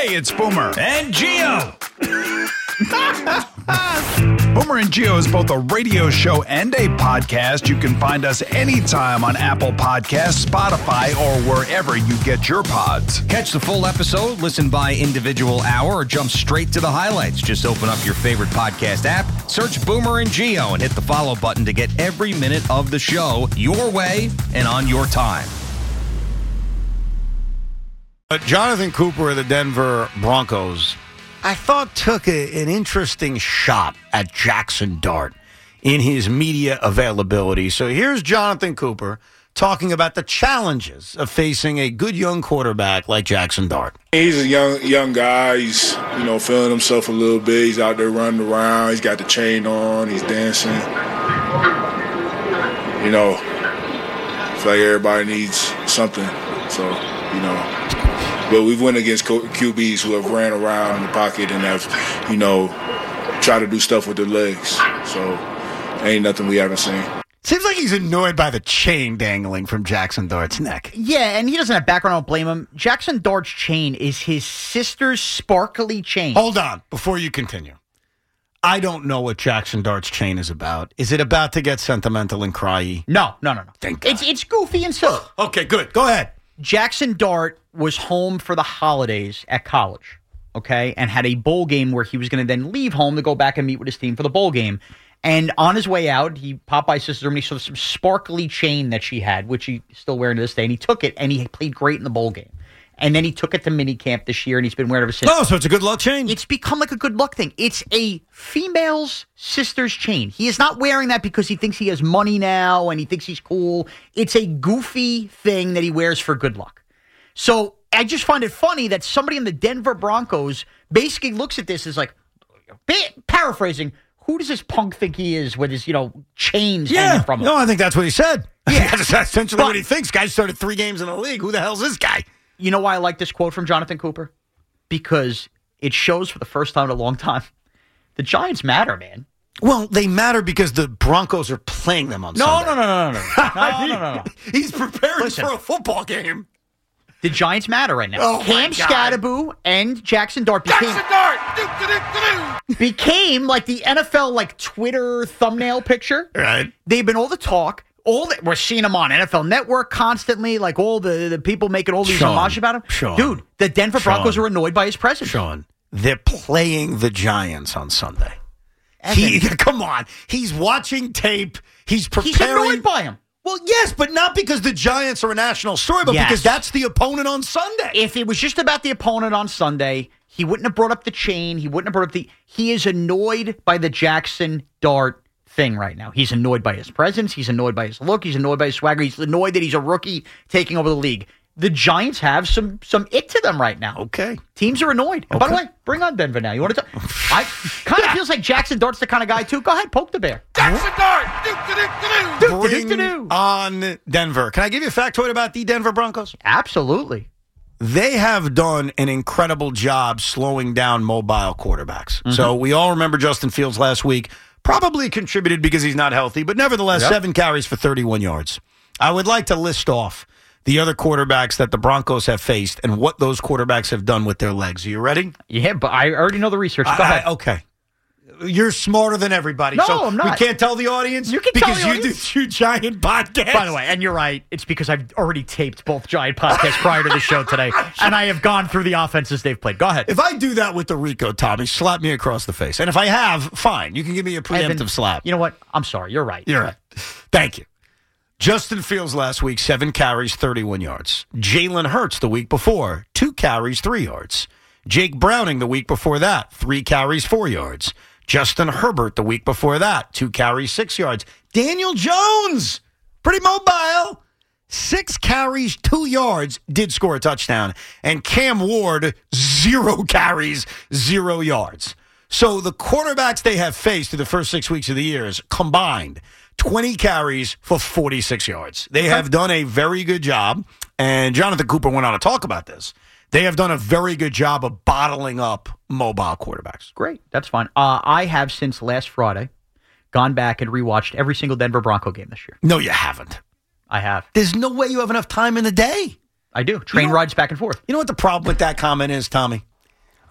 Hey, it's Boomer. And Gio. Boomer and Gio is both a radio show and a podcast. You can find us anytime on Apple Podcasts, Spotify, or wherever you get your pods. Catch the full episode, listen by individual hour, or jump straight to the highlights. Just open up your favorite podcast app, search Boomer and Gio, and hit the follow button to get every minute of the show your way and on your time. Jonathan Cooper of the Denver Broncos, I thought, took an interesting shot at Jackson Dart in his media availability. So here's Jonathan Cooper talking about the challenges of facing a good young quarterback like Jackson Dart. He's a young guy. He's, feeling himself a little bit. He's out there running around. He's got the chain on. He's dancing. I feel like everybody needs something. So, But we've went against QBs who have ran around in the pocket and have, tried to do stuff with their legs. So ain't nothing we haven't seen. Seems like he's annoyed by the chain dangling from Jackson Dart's neck. Yeah, and he doesn't have background. I don't blame him. Jackson Dart's chain is his sister's sparkly chain. Hold on, before you continue. I don't know what Jackson Dart's chain is about. Is it about to get sentimental and cryy? No. Thank God. It's goofy and silly. Okay, good. Go ahead. Jackson Dart was home for the holidays at college, okay, and had a bowl game where he was going to then leave home to go back and meet with his team for the bowl game. And on his way out, he popped by his sister and he saw some sparkly chain that she had, which he's still wearing to this day, and he took it, and he played great in the bowl game. And then he took it to minicamp this year, and he's been wearing it ever since. Oh, so it's a good luck chain? It's become like a good luck thing. It's a female's sister's chain. He is not wearing that because he thinks he has money now and he thinks he's cool. It's a goofy thing that he wears for good luck. So I just find it funny that somebody in the Denver Broncos basically looks at this as like, paraphrasing, who does this punk think he is with his, chains hanging from him? No, I think that's what he said. Yeah. That's essentially what he thinks. Guy started 3 games in the league. Who the hell's this guy? You know why I like this quote from Jonathan Cooper? Because it shows for the first time in a long time, the Giants matter, man. Well, they matter because the Broncos are playing them on Sunday. No. He's preparing Listen. for a football game. The Giants matter right now. Oh, my Cam God. Scatterboo and Jackson Dart became like the NFL Twitter thumbnail picture. Right. They've been all the talk. We're seeing them on NFL Network constantly, like all the people making all these homage about him. Dude, the Denver Broncos are annoyed by his presence. Sean, they're playing the Giants on Sunday. Come on. He's watching tape. He's preparing. He's annoyed by him. Well, yes, but not because the Giants are a national story, but because that's the opponent on Sunday. If it was just about the opponent on Sunday, he wouldn't have brought up the chain. He wouldn't have brought up He is annoyed by the Jackson Dart thing right now. He's annoyed by his presence. He's annoyed by his look. He's annoyed by his swagger. He's annoyed that he's a rookie taking over the league. The Giants have some it to them right now. Okay. Teams are annoyed. And by the way, bring on Denver now. You want to talk? I kind of feels like Jackson Dart's the kind of guy, too. Go ahead, poke the bear. Jackson Dart! Bring on Denver. Can I give you a factoid about the Denver Broncos? Absolutely. They have done an incredible job slowing down mobile quarterbacks. So we all remember Justin Fields last week. Probably contributed because he's not healthy, but nevertheless, 7 carries for 31 yards. I would like to list off the other quarterbacks that the Broncos have faced and what those quarterbacks have done with their legs. Are you ready? Yeah, but I already know the research. Go ahead. Okay. You're smarter than everybody. No, so I'm not. We can't tell the audience? You can tell the because you audience. do 2 giant podcasts. By the way, and you're right, it's because I've already taped both Giant podcasts prior to the show today, and I have gone through the offenses they've played. Go ahead. If I do that with the Rico, Tommy, slap me across the face. And if I have, fine. You can give me a preemptive Evan, slap. You know what? I'm sorry. You're right. You're right. Thank you. Justin Fields last week, 7 carries, 31 yards. Jalen Hurts the week before, 2 carries, 3 yards. Jake Browning the week before that, 3 carries, 4 yards. Justin Herbert the week before that, 2 carries, 6 yards. Daniel Jones, pretty mobile, 6 carries, 2 yards, did score a touchdown. And Cam Ward, 0 carries, 0 yards. So the quarterbacks they have faced through the first 6 weeks of the year is combined 20 carries for 46 yards. They have done a very good job, and Jonathan Cooper went on to talk about this. They have done a very good job of bottling up mobile quarterbacks. Great. That's fine. I have, since last Friday, gone back and rewatched every single Denver Bronco game this year. No, you haven't. I have. There's no way you have enough time in the day. I do. Train rides back and forth. You know what the problem with that comment is, Tommy?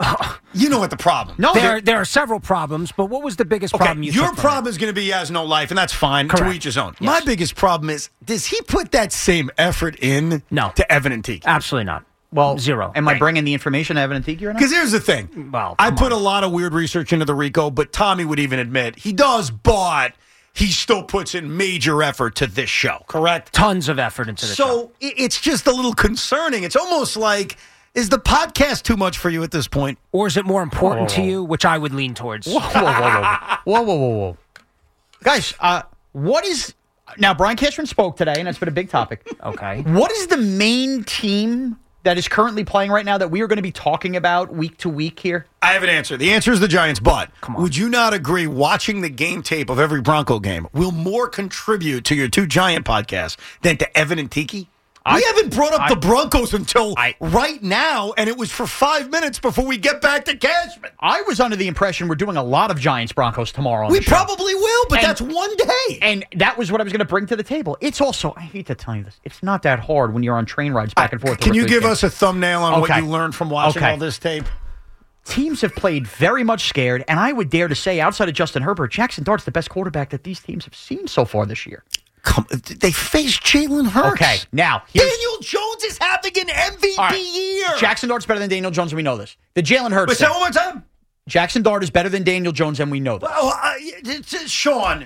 You know what the problem? No, There are several problems, but what was the biggest problem you your took from problem it? is going to be he has no life, and that's fine. Correct. To each his own. Yes. My biggest problem is, does he put that same effort in to Evan and Tiki? Absolutely not. Well, zero. Am I bringing the information to Evan and Tiki or not? Because here's the thing. Well, I come put on. a lot of weird research into the RICO, but Tommy would even admit he does, but he still puts in major effort to this show, correct? Tons of effort into the show. So it's just a little concerning. It's almost like, is the podcast too much for you at this point? Or is it more important to you, which I would lean towards? Whoa. Guys, what is... Now, Brian Cashman spoke today, and that's been a big topic. Okay. What is the main team that is currently playing right now that we are going to be talking about week to week here? I have an answer. The answer is the Giants, but Come on. would you not agree watching the game tape of every Bronco game will more contribute to your two Giant podcasts than to Evan and Tiki? We haven't brought up the Broncos until right now, and it was for 5 minutes before we get back to Cashman. I was under the impression we're doing a lot of Giants-Broncos tomorrow on We the show. probably will, but And- that's one day. And that was what I was going to bring to the table. It's also, I hate to tell you this, it's not that hard when you're on train rides back and forth. Can you give us us a thumbnail on what Okay. you learned from watching Okay. all this tape? Teams have played very much scared, and I would dare to say, outside of Justin Herbert, Jackson Dart's the best quarterback that these teams have seen so far this year. They faced Jalen Hurts. Okay, now, here's- Daniel Jones is having an MVP All right. year. Jackson Dart's better than Daniel Jones, and we know this. The Jalen Hurts Wait, say thing. it one more time. Jackson Dart is better than Daniel Jones, and we know this. Sean.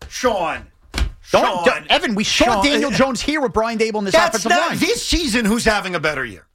Evan, we saw Sean, Daniel Jones here with Brian Dable in this That's offensive not line. this season. Who's having a better year?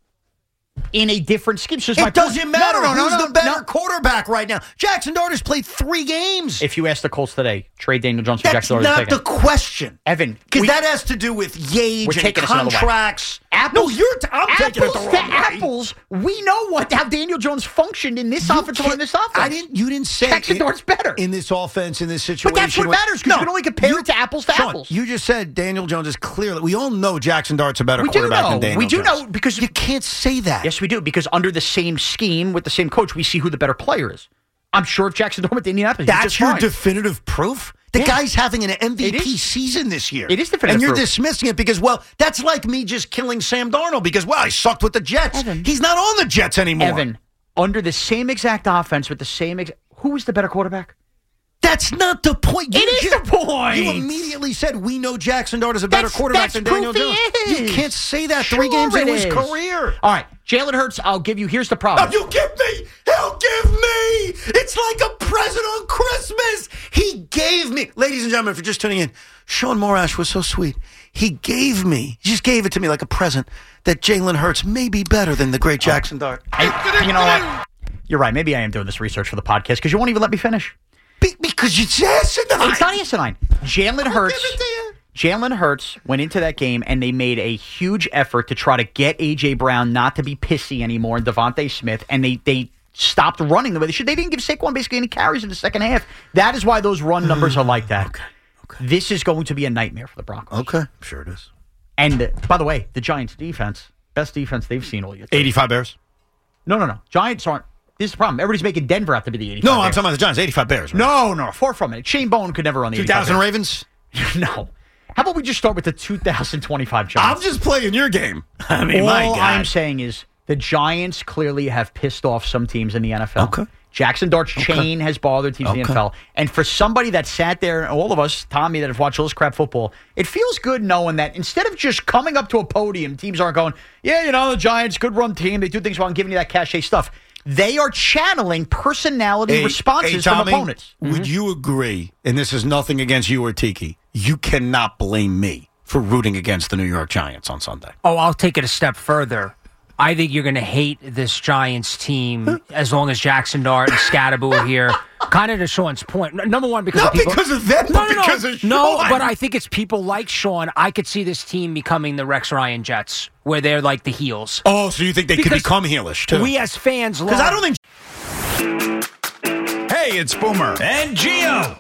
In a different scheme. So It doesn't matter. Who's the better quarterback right now? Jackson Dart has played 3 games. If you ask the Colts today, trade Daniel Jones for That's Jackson Dart. not the question. Evan, Because that has to do with we're Yage and taking this another way. contracts. Apples, I'm taking it the wrong to way. apples. We know how Daniel Jones functioned in this offensive line, this offense. You didn't say Jackson Dart's better. in this offense, in this situation. But that's what matters, because you can only compare it to apples to Sean, apples. You just said Daniel Jones is clearly. We all know Jackson Dart's a better We do quarterback know. than Daniel We do Jones. know because you can't say that. Yes, we do, because under the same scheme with the same coach, we see who the better player is. I'm sure if Jackson Dart went to Indianapolis, he's That's just your fine. definitive proof? The Yeah. guy's having an It MVP is. season this year. It is definitive And you're proof. dismissing it because, well, that's like me just killing Sam Darnold because, well, he sucked with the Jets. Evan. He's not on the Jets anymore. Evan, under the same exact offense with the same who is the better quarterback? That's not the point. It is the point. You immediately said we know Jackson Dart is a better quarterback than Daniel proof Jones. he is. You can't say that Sure 3 games into it his is. career. All right, Jalen Hurts, I'll give you. Here's the problem. You give me. He'll give me. It's like a present on Christmas. He gave me. Ladies and gentlemen, if you're just tuning in, Sean Morash was so sweet. He just gave it to me like a present that Jalen Hurts may be better than the great Jackson Dart. You know what? You're right. Maybe I am doing this research for the podcast because you won't even let me finish. Because it's asinine. It's not asinine. Jalen Hurts. Give it to you. Jalen Hurts went into that game and they made a huge effort to try to get A.J. Brown not to be pissy anymore and Devontae Smith, and they stopped running the way they should. They didn't give Saquon basically any carries in the second half. That is why those run numbers are like that. Okay. This is going to be a nightmare for the Broncos. Okay. Sure it is. And by the way, the Giants' defense, best defense they've seen all year. 85 Bears? No. Giants aren't. This is the problem. Everybody's making Denver out to be the 85 No, I'm Bears. talking about the Giants. 85 Bears. Right? No, far from it. Shane Bowen could never run the 2000 85 Ravens? Bears. No. How about we just start with the 2025 Giants? I'm just playing your game. I mean, All my God. I'm saying is the Giants clearly have pissed off some teams in the NFL. Okay. Jackson Dart's chain has bothered teams in the Okay. NFL. And for somebody that sat there, all of us, Tommy, that have watched all this crap football, it feels good knowing that instead of just coming up to a podium, teams aren't going, yeah, the Giants, good run team, they do things well and giving you that cachet stuff. They are channeling personality responses from Tommy, opponents. Would you agree, and this is nothing against you or Tiki, you cannot blame me for rooting against the New York Giants on Sunday? Oh, I'll take it a step further. I think you're going to hate this Giants team as long as Jackson Dart and Scatterbo are here. Kind of to Sean's point. Number one, because Not of people. because of them, but because of Sean. No, but I think it's people like Sean. I could see this team becoming the Rex Ryan Jets, where they're like the heels. Oh, so you think they could Because become heelish, too? We as fans love. Because I don't think... Hey, it's Boomer. And Gio.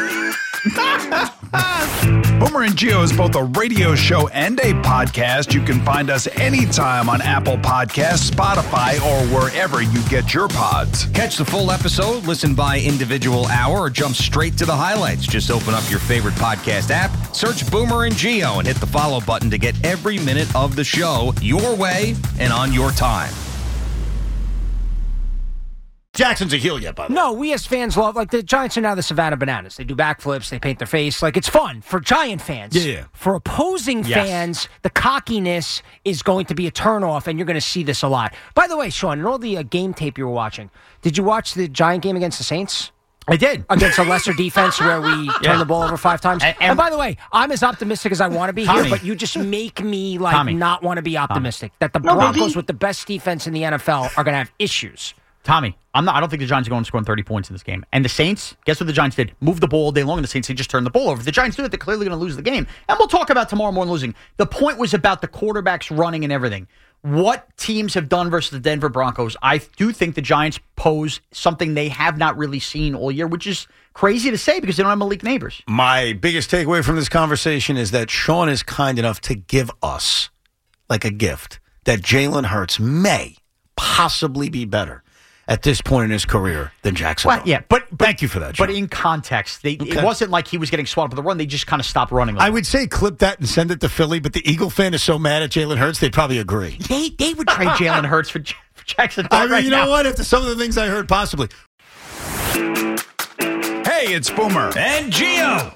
Boomer and Gio is both a radio show and a podcast. You can find us anytime on Apple Podcasts, Spotify, or wherever you get your pods. Catch the full episode, listen by individual hour, or jump straight to the highlights. Just open up your favorite podcast app, search Boomer and Gio, and hit the follow button to get every minute of the show your way and on your time. Jackson's a heel yet, by the way. No, we as fans love, like the Giants are now the Savannah Bananas. They do backflips, they paint their face. Like it's fun for Giant fans. Yeah. For opposing fans, the cockiness is going to be a turnoff, and you're going to see this a lot. By the way, Sean, in all the game tape you were watching, did you watch the Giant game against the Saints? I did. Against a lesser defense where we turned the ball over 5 times. And by the way, I'm as optimistic as I want to be here, but you just make me not want to be optimistic. That the Broncos with the best defense in the NFL are going to have issues. Tommy, I don't think the Giants are going to score 30 points in this game. And the Saints, guess what the Giants did? Move the ball all day long, and the Saints, they just turned the ball over. If the Giants do it, they're clearly going to lose the game. And we'll talk about tomorrow morning losing. The point was about the quarterbacks running and everything. What teams have done versus the Denver Broncos, I do think the Giants pose something they have not really seen all year, which is crazy to say because they don't have Malik Neighbors. My biggest takeaway from this conversation is that Sean is kind enough to give us, like a gift, that Jalen Hurts may possibly be better at this point in his career than Jackson. Well, yeah, but thank you for that, Sean. But in context, it wasn't like he was getting swatted with the run. They just kind of stopped running. I would say clip that and send it to Philly, but the Eagle fan is so mad at Jalen Hurts, they'd probably agree. They would trade Jalen Hurts for Jackson. I mean, you know what? After some of the things I heard, possibly. Hey, it's Boomer And Gio.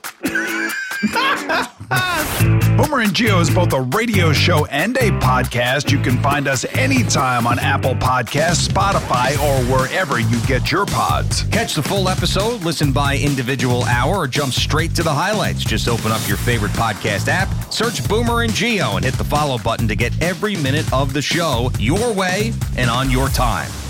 Boomer and Gio is both a radio show and a podcast. You can find us anytime on Apple Podcasts, Spotify, or wherever you get your pods. Catch the full episode, listen by individual hour, or jump straight to the highlights. Just open up your favorite podcast app, search Boomer and Gio, and hit the follow button to get every minute of the show your way and on your time.